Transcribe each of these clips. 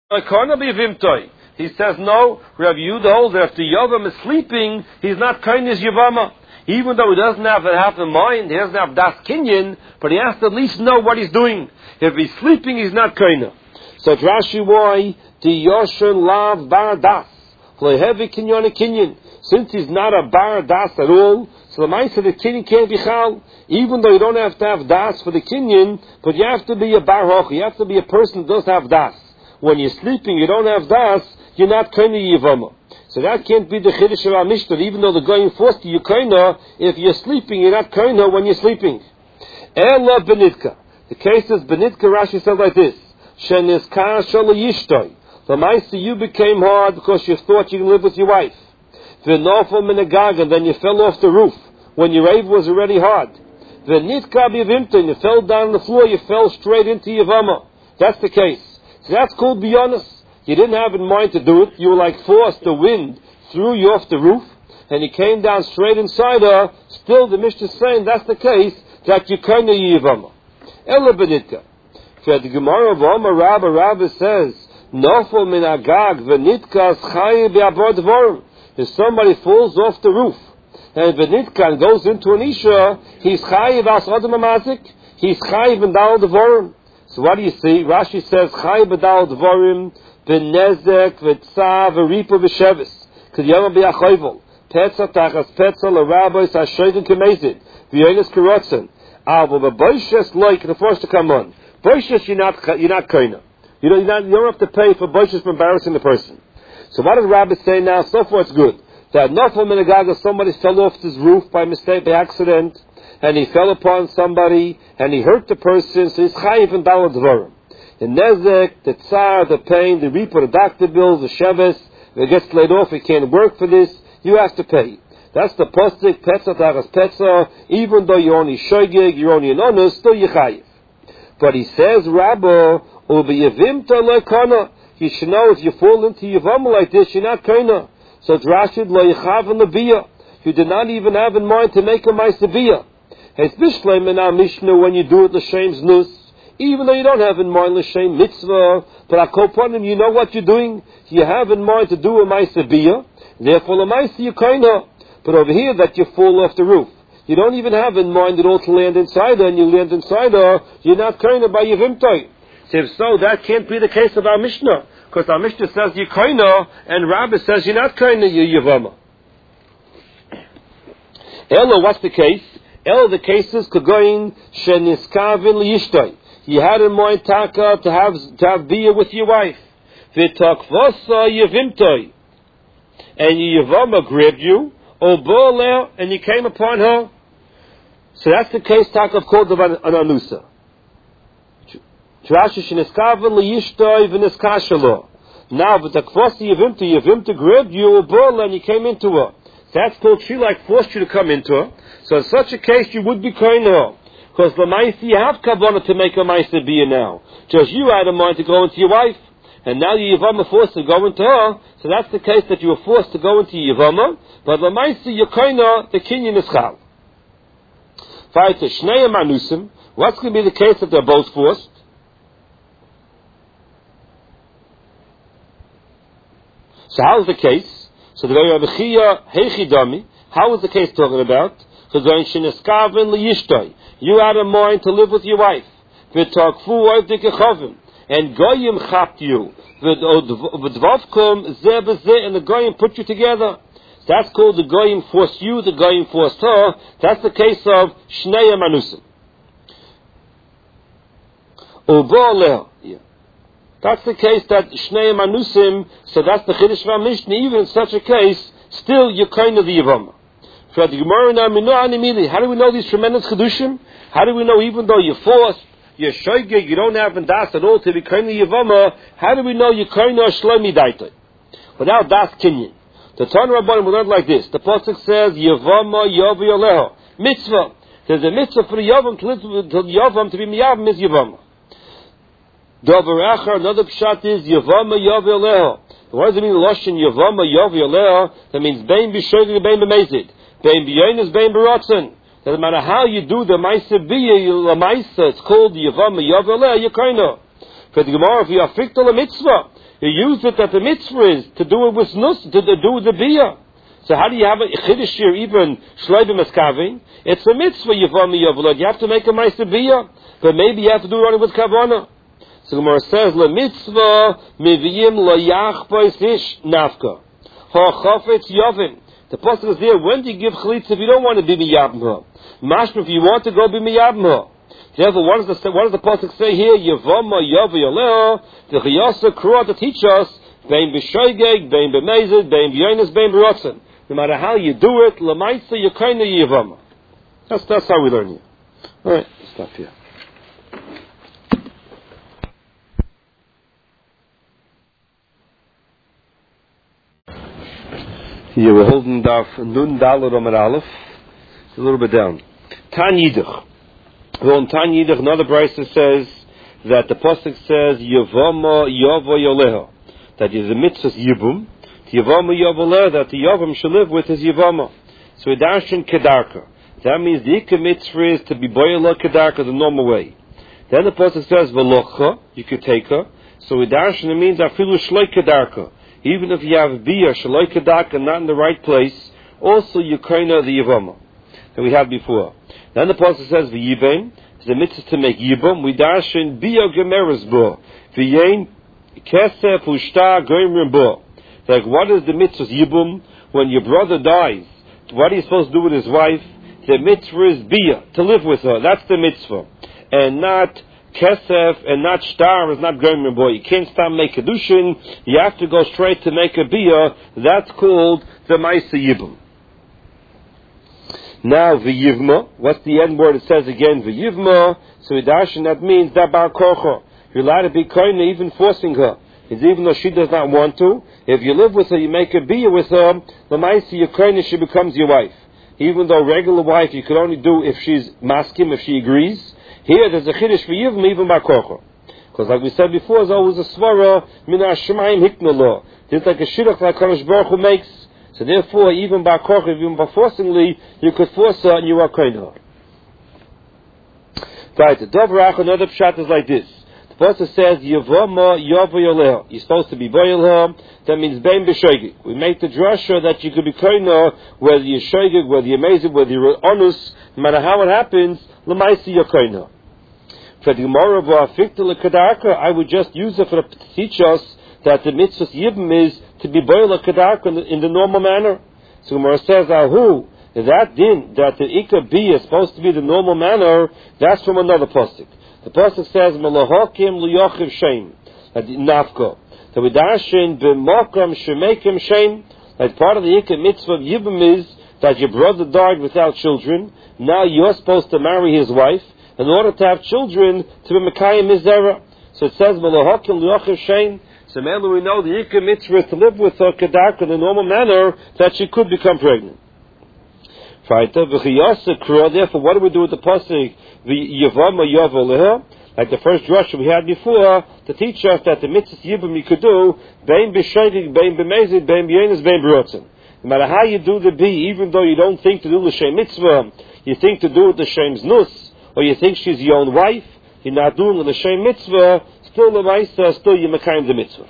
He says no. Rav Yehuda holds that if the Yavam is sleeping, he's not koine his Yavama. Even though he doesn't have to have in mind, he doesn't have das kinyan, but he has to at least know what he's doing. If he's sleeping, he's not koine. So Rashi, why the Yoshen lav bar das lehevi kinyan kinyan? Since he's not a bar das at all, so the mice of the kinyan can't be chal. Even though you don't have to have das for the kinyan, but you have to be a bar hoch. You have to be a person that does have das. When you're sleeping, you don't have das, you're not koine yivama. So that can't be the chiddush of our Mishnah. Even though the going forced you koine, if you're sleeping, you're not koine when you're sleeping. Ela benitka. The case is benitka. Rashi said like this: Sheniskar shala yishtoi. The ma'aser you became hard because you thought you could live with your wife. V'nofel minagag, and then you fell off the roof when your rave was already hard. V'nitka b'yivimta, you fell down on the floor. You fell straight into yivama. That's the case. So that's called biyonus. You didn't have in mind to do it. You were like forced. The wind threw you off the roof, and you came down straight inside her. Still, the Mishnah is saying that's the case, that you kind of yivama. Ela benitka. For the Gemara of Omar Rabba says, Nofel min agag v'nitka chayi be'abor dvorim. If somebody falls off the roof, and v'nitka goes into an isha, he's chayi v'as adam amazik. He's chayi v'dal dvorim. So what do you see? Rashi says, chayi v'dal dvorim, v'nezek, v'tza, v'ripa, v'shevis. K'dyama b'yachoyvel. Petza tachas petza, l'rabbis, ha'shoyden k'mezid. V'yonis k'rotzen. Avo b'boishes loik, the first to come on. Boishes, you're not koine. You don't have to pay for boishes for embarrassing the person. So what does Rabbi say now? So far it's good. That nofel minagaga, somebody fell off his roof by mistake, by accident, and he fell upon somebody, and he hurt the person, so he's chayiv and dalad dvorim. The nezek, the tsar, the pain, the reaper, the doctor bills, the sheves, if he gets laid off, he can't work for this, you have to pay. That's the postik, petza, taras petza, even though you're only shoygig, you're only an honest, still you chayiv. But he says, Rabbi, ubiyavimta le'kana, you should know if you fall into yivama like this, you're not kana. So drashid le'yichav and le'biyah. You did not even have in mind to make a ma'aseh. It's bishleim in our Mishnah when you do it l'shem znus, even though you don't have in mind l'shem mitzvah, but akoponim, you know what you're doing. You have in mind to do a ma'aseh, therefore a ma'aseh you kaina. But over here that you fall off the roof, you don't even have in mind at all to land inside her, and you land inside her, you're not kaina by yivimtoi. So if so, that can't be the case of our Mishnah, because our Mishnah says you're kaina, and Rabbi says you're not kaina, you're yivama. Ella, what's the case? Ella, the case is kagoyin sheniskavin liyishtoi. You had in mind taka to have beer with your wife. V'takvosa yivimtoi, and your yivama grabbed you, or and you came upon her. So that's the case taka called of an anusa. Now, but the kvasi yivimta grabbed you, or and you came into her. That's called she like forced you to come into her. So in such a case, you would be kind to her. Because the ma'aser, you have kavanah to make a ma'aser bia now. Just you had in mind to go into your wife, and now your yivama forced to go into her. So that's the case that you were forced to go into your yivama. But the ma'aser, you're kind the kinyan is chal. What's going to be the case if they're both forced? So how's the case? So the way Rabbi Chia Heichidami, how is the case talking about? You had a mind to live with your wife. And Goyim chapped you. And the Goyim put you together. That's called the Goyim forced you, the Goyim forced her. That's the case of Shnei Manusim. That's the case that Shnei Manusim, so that's the Chiddush of Mishnah. Even in such a case, still you're kind of the Yavama. How do we know these tremendous Chidushim? How do we know even though you're forced, you're shoygig, you don't have das at all to be kind of Yavama, how do we know you're kind of Shlomi Daita? Without das Kinyan. The Tanna Rabbanim will learn like this. The Pasuk says, Yavama Yavi Aleho. Mitzvah. There's a mitzvah for the Yavam to be Miyavam is Yavama. Davar Achar, another pshat is Yavama Yavi Aleho. What does it mean, Lashon Yavama Yavi Aleho? That means Bein B'Shoygig and Bein B'Mezid. Bein B'Yonis, Bein B'Rotzen. Doesn't matter how you do the Maisa B'Ya, the Maisa, it's called Yavama Yavi Aleho, Yakaina. For the Gemara, if you are fikta la mitzvah, You use it that the mitzvah is to do it with nus, to do with the biyah. So how do you have a chiddush here, even shleibim eskavin? It's a mitzvah, Yavama Yavolad. You have to make a ma'aser biyah, but maybe you have to do it only with kavanah. So the Gemara says, le mitzvah miviyim lo yachpois ish nafka. Ha chafetz yavim. The pasuk is there, when do you give chalitza if you don't want to be miyabim her? Mashma, if you want to go be miyabim her. Therefore, what does the pasuk say here? Yavama Yavolad. The chiyasa krua to teach us, bein b'shoigeg, bein b'mezid, bein b'yonis, bein b'rotzen. No matter how you do it, l'maitza yekayna yivama. That's how we learn here. All right, stop here. Here we're holding Daf Nun Daled Amud Aleph, a little bit down. Tan Yidich. Well, in Tan Yidich, another brisa says that the pasuk says Yavama Yavo Yoleha, that is a mitzvah Yibum. Yavama Yavoleha, that the Yavam should live with his Yavama. So Idashin Kedarka. That means the Ikka mitzvah is to be Boyala Kedarka the normal way. Then the pasuk says Velocha, you could take her. So Idashin means Afilu Shloi Kedarka. Even if you have biyah shaloi kedarka not in the right place, also you kaina the yivama that we had before. Then the pasuk says v'yibim, it's a mitzvah to make yibum. We dash in biyah gemeres bo v'yein kesef ushta goimrim bo. Like, what is the mitzvah yibum? When your brother dies, what are you supposed to do with his wife? The mitzvah is biyah, to live with her. That's the mitzvah, and not kesef, and not shtar, is not going boy. You can't stop make kedushin. You have to go straight to make a biyah. That's called the ma'aser yibum. Now v'yivma. What's the end word? It says again v'yivma. So idashin, that means dabar kocha. You're allowed to be koina, even forcing her. It's even though she does not want to. If you live with her, you make a biyah with her. The ma'aser your koina, she becomes your wife. Even though regular wife you could only do if she's maskim, if she agrees. Here there's a chiddush for Yivim, even by Kocha. Because like we said before, there's always a svara, min ha-shemayim hikna lo. It's like a shidduch like Kadosh Baruch Hu makes. So therefore, even by Kocha, even by forcingly, you could force her and you are koina. Right, the Dovrach, another pshat is like this. The pasuk says, Yavama Yavo Yoleha. You're supposed to be boil her. That means bein b'shoigig. We make the drasha that you could be koina, whether you're shoigig, whether you're mezid, whether you're onus, no matter how it happens, l'maisi you're koina. For the Gemara of Fikta Kedarka, I would just use it to teach us that the mitzvah yibum is to be boil Kedarka in the normal manner. So Gemara says, Ahu, that din, that the Ikka B is supposed to be the normal manner, that's from another pasuk. The pasuk says, Melahokim liyochiv shem, nafka. So we dashin b'mokam shemekim shem, that part of the Ikka mitzvah of yibum is that your brother died without children. Now you're supposed to marry his wife in order to have children to be Mekayim Mizera. So it says, Melahokim liyochiv shem. So mainly we know the Ikka mitzvah is to live with her kedarka in the normal manner that she could become pregnant. Therefore, what do we do with the pasuk? Like the first drush we had before, to teach us that the mitzvah yibum you could do bein b'shoigig, bein b'mezid, bein b'yonis, bein b'rotzen. No matter how you do the b, even though you don't think to do the shem mitzvah, you think to do it the shem's nus, or you think she's your own wife, you're not doing the shem mitzvah. Still the ma'aser, still you mekayim the mitzvah.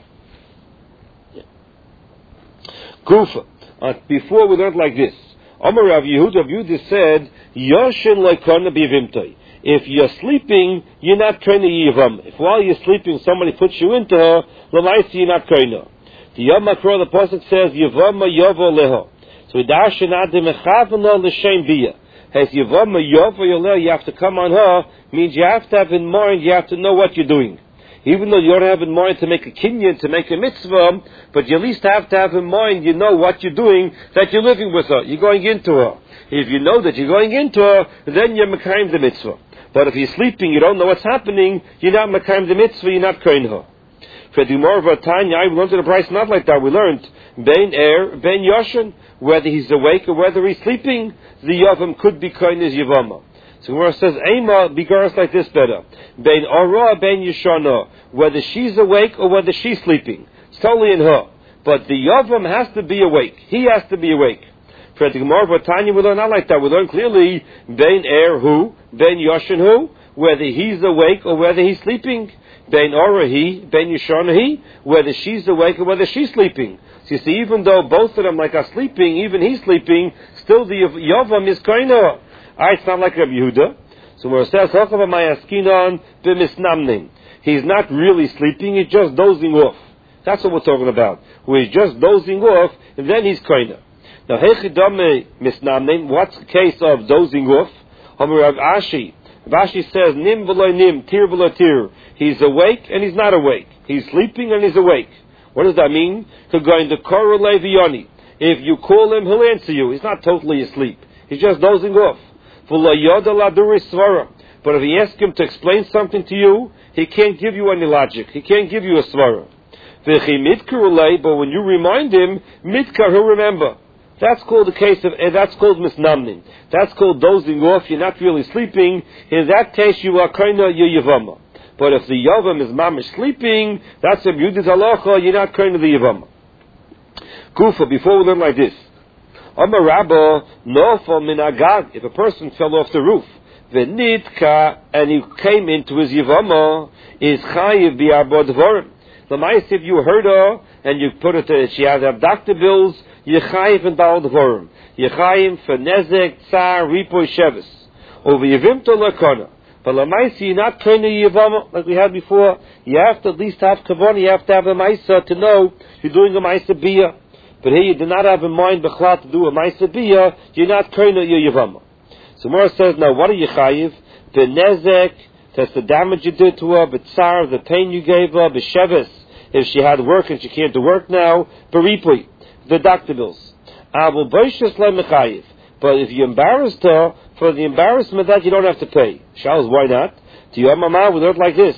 Gufa. Before we learned like this. Amar Rav Yehuda said, Yoshin loikona b'yivimtoi. If you're sleeping, you're not koina yivam. If while you're sleeping somebody puts you into her, l'maisi you're not koina. The Yom Makro, the pasuk says, Yivama yovo leho. So idashin adim echavana l'shem biyah. As Yivama yovo leho, you have to come on her, means you have to have in mind, you have to know what you're doing. Even though you don't have in mind to make a kinyan, to make a mitzvah, but you at least have to have in mind, you know what you're doing, that you're living with her, you're going into her. If you know that you're going into her, then you're mekayim the mitzvah. But if you're sleeping, you don't know what's happening, you're not mekayim the mitzvah, you're not koyin her. For the more of a Tanya, we learned in the price not like that. We learned bein bein yoshin, whether he's awake or whether he's sleeping, the yavam could be koyin as yavama. So Gemara says, Eima bigaras like this better. Bein ora, bein yishana. Whether she's awake or whether she's sleeping. It's totally in her. But the yavam has to be awake. He has to be awake. For the Gemara of Tanya, we learn not like that. We learn clearly, bein who, bein yoshin who, whether he's awake or whether he's sleeping. Ben Orahi, Ben Yishanahi, whether she's awake or whether she's sleeping. So you see, even though both of them like are sleeping, even he's sleeping, still the Yavam is Koina. It's not like Rabbi Yehuda. So where it says, he's not really sleeping, he's just dozing off. That's what we're talking about. Where he's just dozing off, and then he's Koina. Now, what's the case of dozing off? Rashi says, nim v'lo nim, tir v'lo tir. He's awake and he's not awake. He's sleeping and he's awake. What does that mean? If you call him, he'll answer you. He's not totally asleep. He's just dozing off. But if you ask him to explain something to you, he can't give you any logic. He can't give you a svara. But when you remind him, mitkar, he'll remember. That's called the case of, that's called misnamnin. That's called dozing off. You're not really sleeping. In that case, you are koina yavama. But if the yavam is mamish sleeping, that's a Yudis halacha. You're not koina the yavama. Kufa. Before we learn like this, Amar Rabba nofal min agag. If a person fell off the roof, v'nitka, and he came into his yavama, is chayiv bi'arba dvarim. L'mais, if you hurt her and you put it, she has abducted bills. Yechayiv and Baal Dvorim. Yechayiv for Nezek, Tsar, Ripoy, Shevis. Over Yevimto Lakona. But Lamaisi, you're not kind of Yevama, like we had before. You have to at least have Kavon, you have to have a Maisa to know you're doing a Maisa Biyah. But here you do not have in mind, Bechlat, to do a Maisa Biyah, you're not kind of Yevama. So Mora says, now what are Yechayiv? The Nezek, that's the damage you did to her, but Tsar, the pain you gave her, but Shevis, if she had work and she can't do work now, but Ripoy. Deductibles. But if you embarrassed her, for the embarrassment that you don't have to pay. Charles, why not? To your mama, we learn like this.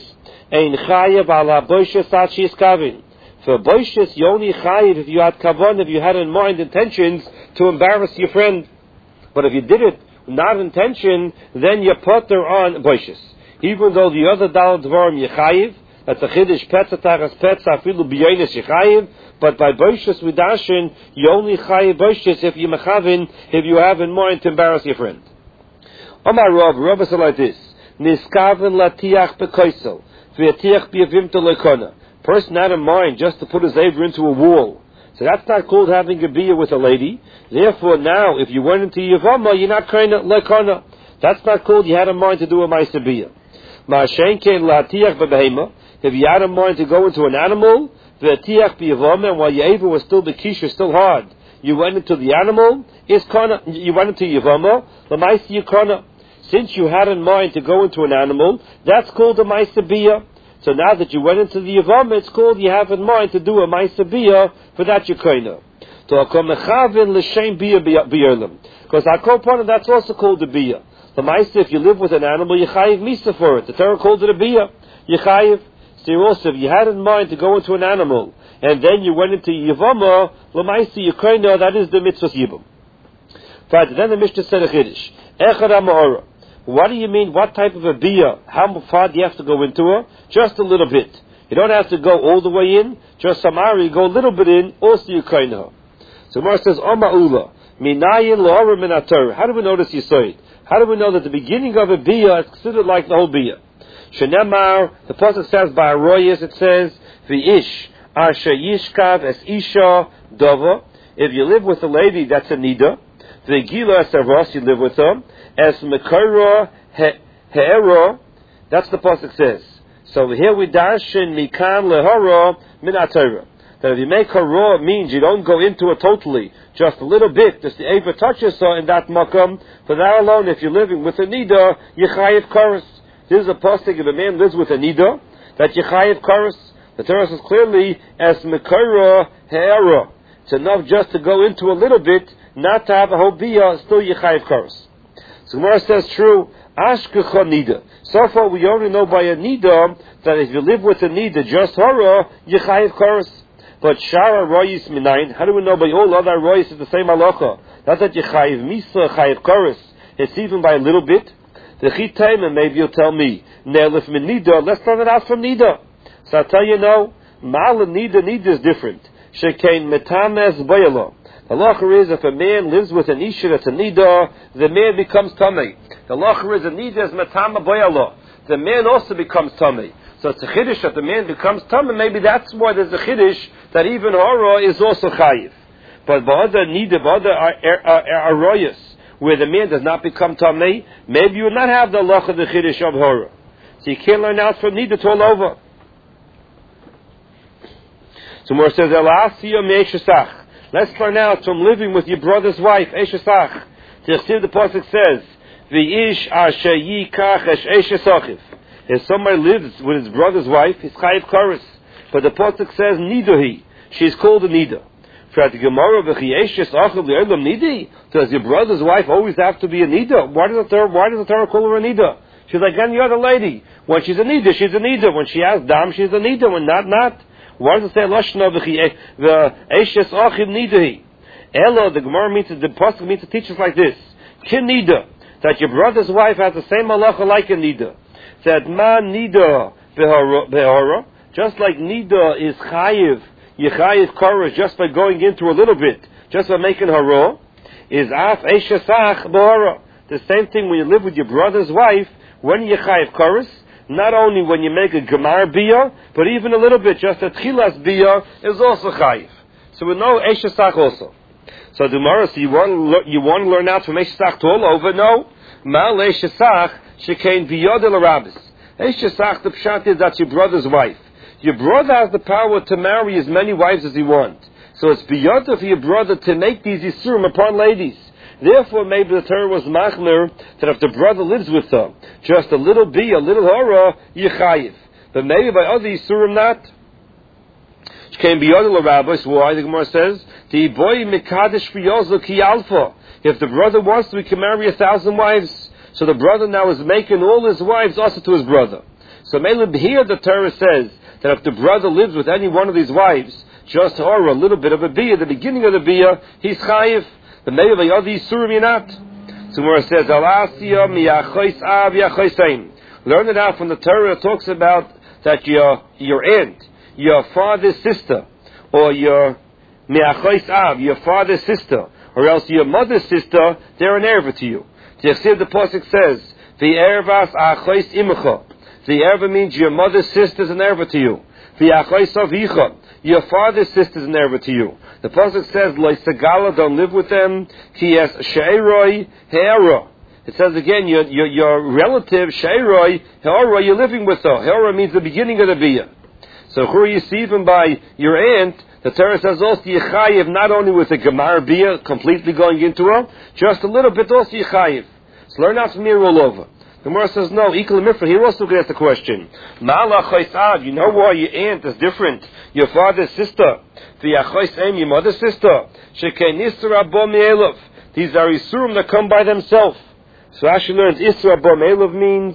For boishes, you only chayiv if you had kavan, if you had in mind intentions to embarrass your friend. But if you did it not intention, then you put her on boishes. Even though the other dalad dvarim you chayiv, that's a chiddush petzataras petz afilu biyonis yechayiv. But by boishes with dashin, you only chayiv boishes if you mechavin, if you have in mind to embarrass your friend. Omar Rav said like this: Niskaven latiach bekoisel, v'yatiach biyavim lekona. Person had in mind just to put his aver into a wall. So that's not called having a biyah with a lady. Therefore, now if you went into yavama, you're not kind of lekona. That's not called you had in mind to do a ma'aser biyah. Ma'ashenken latiach bebehema. If you had in mind to go into an animal. V'atiach b'yavama, and while your aver was still bekisha, still hard, you went into the animal, you went into yavama, the ma'aser yikona. Since you had in mind to go into an animal, that's called a ma'aser biyah. So now that you went into the yavama, it's called you have in mind to do a ma'aser biyah for that yikona. To akom mechavin l'shem biyah b'yerlim. Because akopon, that's also called a biyah. The ma'aser, if you live with an animal, you chayiv misa for it. The Torah called it a biyah. You chayiv. So also, if you had in mind to go into an animal, and then you went into Yavama, Lamaisi Yukoina, that is the mitzvah Yibam. Right, then the Mishnah said a Chiddush. Echad HaMa'ora. What do you mean, what type of a biyah? How far do you have to go into her? Just a little bit. You don't have to go all the way in, just Samari, you go a little bit in, also Yukoina. So Mar says, Oma'ula, Minayin Lo'ara Min HaTorah. How do we know this Yisoid? How do we know that the beginning of a biyah is considered like the whole biyah? Shenemar, the pasuk says by Aroyas, it says, V'ish, Asher Yishkav es Isha Dova. If you live with a lady, that's a Nida. V'gila es Avos, you live with her. Es Mekara He'era, that's the pasuk says. So here we darshan Mikan Lehara Min HaTorah. That if you make her raw, it means you don't go into it totally, just a little bit, just the Eva touches her in that makam. For that alone, if you're living with a Nida, you chayiv chorus. This is a posting if a man lives with a nida, that Yechayiv Karas. The Torah says clearly, as Mekara He'era. It's enough just to go into a little bit, not to have a whole biyah, still Yechayiv Karas. So Gemara says true, Ashkecha Nida. So far we only know by a nida, that if you live with a nida, just Hora, Yechayiv Karas. But Shara Royis Minayin, how do we know by all other Royis is the same halacha? Not that Yechayiv Misa, Yechayiv Karas. It's even by a little bit. The Chitayim, and maybe you'll tell me, Ne'elif min Nida, let's learn it out from Nida. So I'll tell you no, Ma'al and Nida is different. Shekein metames bayalo. The halacha is if a man lives with an isha that's a Nida, the man becomes Tamei. The halacha is a Nida is metama bayalo. The man also becomes Tamei. So it's a chiddush that the man becomes tamei. Maybe that's why there's a chiddush that even hara is also chayiv. But ba'ada nida, ba'ada aroyas, where the man does not become tamei, maybe you would not have the halacha of the chiddush of hara. So you can't learn out from nida to all over. So more says, Elasiya me'eshesach. Let's learn out from living with your brother's wife, eshesach. The pasuk says, V'ish asher yikach es eshesachiv. If somebody lives with his brother's wife, he's chayiv kares. But the pasuk says, nidahi. She's called a nida. For the Gemara, v'chiyeshesachiv le'olam nidi. Does your brother's wife always have to be a nida? Why does the Torah call her a nida? She's like any other lady. When she's a nida, she's a nida. When she has dam, she's a nida. When not. Why does it say lashna the eshes achim nidahi? Elo, the Gemara means the pasuk means to teach us like this: kin nida, that your brother's wife has the same halacha like a nida. That man nida behara, just like nida is chayiv, yechayiv karas just by going into a little bit, just by making hara, is af eshesach behara. The same thing when you live with your brother's wife, when yechayiv karas. Not only when you make a gemar biyah, but even a little bit, just a tchilas biyah is also chayiv. So we know eshesach also. So the Gemara, so you want to learn out from eshesach to all over? No. Mal eshesach shekain biyad el rabbis. Eshesach, the pshat is that's your brother's wife. Your brother has the power to marry as many wives as he wants. So it's biyad for your brother to make these yisurim upon ladies. Therefore, maybe the Torah was machmer that if the brother lives with her, just a little bia, a little hara, yichayiv. But maybe by other yisurim not. She came beyond the rabbis. Why? The Gemara says, "The boy mikadesh fiyozo ki alpha." If the brother wants to, he can marry 1,000 wives. So the brother now is making all his wives also to his brother. So maybe here the Torah says that if the brother lives with any one of these wives, just hara, a little bit of a bia, the beginning of the bia, he's chayiv. The maybe by other yisurim you're not. So where it says, Alasiya miyachois av yachoisaim. Learn it out from the Torah. It talks about that your aunt, your father's sister, or your miyachois av, your father's sister, or else your mother's sister, they're an erva to you. The pasuk says, the ervas achois imcha. The erva means your mother's sister is an erva to you. The achois avicha. Your father's sister is an erva to you. The pasuk says, "Lo segala, don't live with them." Ki es sheiroi he'ara. It says again, your relative sheiroi he'ara, you're living with her. He'ara means the beginning of the bia. So who you see even by your aunt, the Torah says also yechayiv, not only with the gemar bia completely going into her, just a little bit also yechayiv. So learn out from here all over. The Gemara says, no, equal mifra. Here also gets the question. Ma'ala choisad, you know why your aunt is different? Your father's sister. V'yachoisem, your mother's sister. Shekei nisra bo me'elav. These are isurim that come by themselves. So Rashi learns, isra bo me'elav means,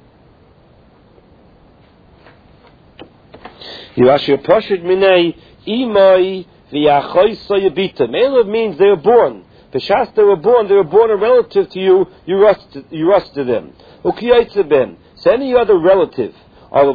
Rashi pashit minei, imai v'yachoisa yabita. Me'elav means they were born. B'shas they were born a relative to you, you rust to them. So any other relative, but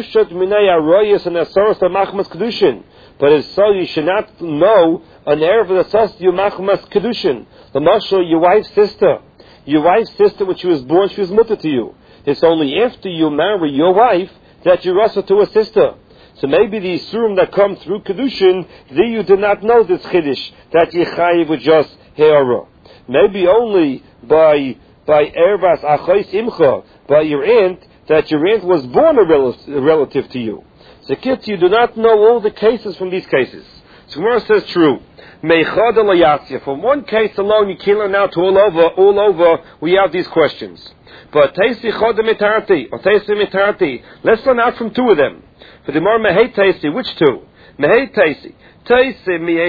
it's so you should not know an erva that says you machmas kedushin. The mashal, your wife's sister, when she was born, she was mutter to you. It's only after you marry your wife that you rust to a sister. So maybe the isurim that come through kedushin, there you did not know this chiddush that yechayiv with just he'ara. Maybe only by ervas achois imcha, by your aunt, that your aunt was born a relative to you. So kids, you do not know all the cases from these cases. So Gemara says true. Meichad alayasya. From one case alone, you can't learn out to all over. We have these questions. But teisi chod mitarti or teisi mitarti. Let's learn out from two of them. For the more mehei teisi, which two? Mehei teisi. If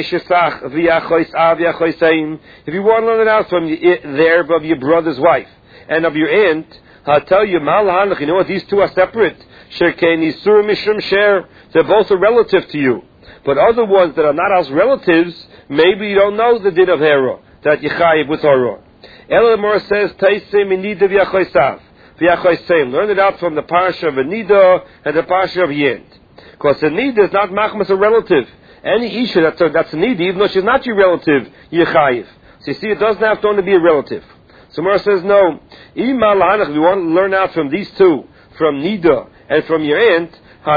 you want to learn it out from the erva of your brother's wife and of your aunt, I'll tell you, you know what, these two are separate. They're both a relative to you. But other ones that are not as relatives, maybe you don't know the din of hera, that Yechayiv with Hara. Elamor says, learn it out from the parsha of Nida and the parsha of Yent. Because the Nida is not machmas a relative. Any Isha that's a Nida, even though she's not your relative, Yechayiv. So you see, it doesn't have to only be a relative. So Mara says, no. If we want to learn out from these two, from Nida and from your aunt,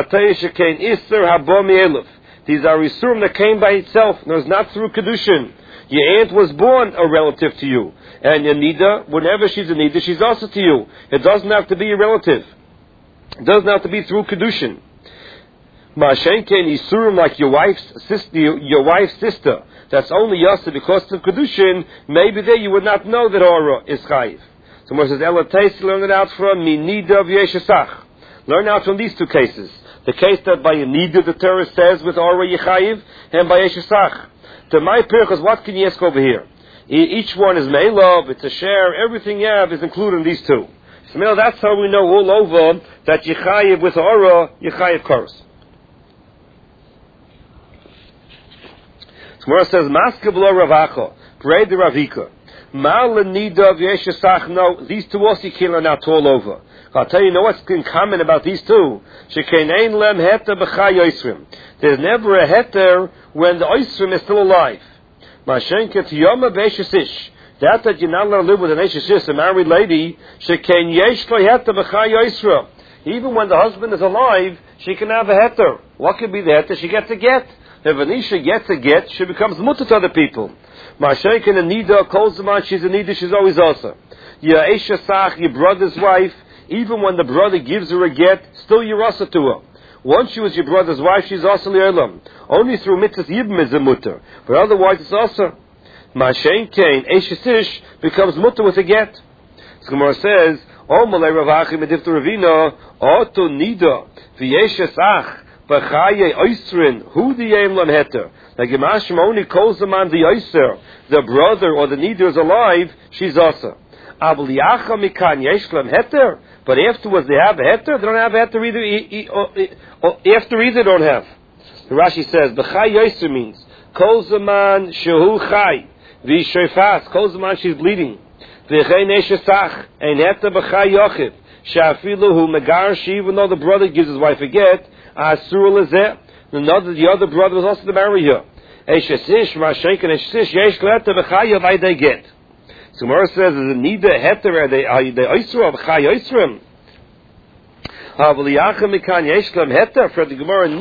these are Isurim that came by itself, and it was not through Kedushin. Your aunt was born a relative to you, and your Nida, whenever she's a Nida, she's also to you. It doesn't have to be a relative. It doesn't have to be through Kedushin. Ma'ashenken Isurim like your wife's sister. That's only Yasa because of Kedushin. Maybe there you would not know that Aura is Chayiv. So Moshe says, Ela Teisi, learn it out from Minida v'Yeshesach. Learn out from these two cases. The case that by a Nida the Torah says with Aura Yechayiv, and by Yeshesach. To my Pirchas, what can you ask over here? Each one is Meilov, it's a share, everything you have is included in these two. So that's how we know all over that Yechayiv with Aura, Yechayiv Koros. Gemara says, Maske v'lo Ravacha, Pray the Ravika. Mal Nida v'Yeshesach, no, these two also you can't learn out all over. I'll tell you, what's in common about these two? Shekein lem heter b'chay oisrim. There's never a heter when the oisrim is still alive. Mashenket yoma v'eshesish. That you're not allowed to live with an eshesish, a married lady, shekein yesh lo heter b'chay oisrim. Even when the husband is alive, she can have a heter. What could be the heter? She gets a get. If Anisha gets a get, she becomes mutter to other people. Mashenket a nida, calls the man, she's a nida, she's always also. Your eshesach, your brother's wife, even when the brother gives her a get, still you're also to her. Once she was your brother's wife, she's also li'olam. Only through mitzvah yibim is a mutter. But otherwise it's also. Ma'ashen kain, eshesish, becomes mutter with a get. So Gemara says, O malay ravachi medif to ravina, oto nida, v'yeshesach, b'chaye oisrin, hu diyem lam heter. Like Gemashim only calls the man the oiser, the brother or the nida is alive, she's also. Abel yacha mikan yesh lam heter. But afterwards they have a heter, they don't have a heter either, after either they don't have. The Rashi says, B'chai Yoser means, Kol Zaman Shehu Chai, V'Shoifas, Kol Zaman she's bleeding, V'chei Neshesach, Ein heter B'chai Yochiv, Sha'afilu Hu Megarshi, even though the brother gives his wife a get, Asur Lezeh, the other brother was also to marry her. Eshesish, Ma'ashenken Eshesish, Yesh Leter B'chai Yavai they get. So Gemara says, "Is it need the heter? Are they oisru of chay oisrim? Havli yachem mikan yesh lam heter for the Gemara."